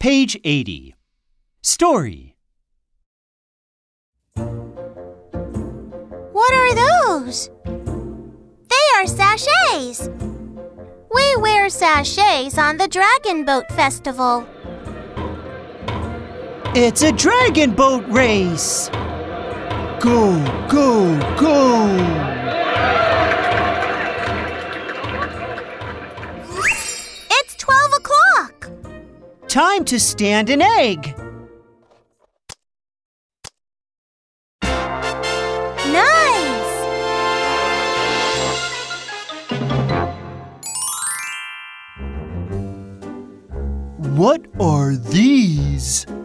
Page 80. Story. What are those? They are sachets. We wear sachets on the Dragon Boat Festival. It's a dragon boat race! Go, go, go! It's 12 o'clock. Time to stand an egg! Nice! What are these?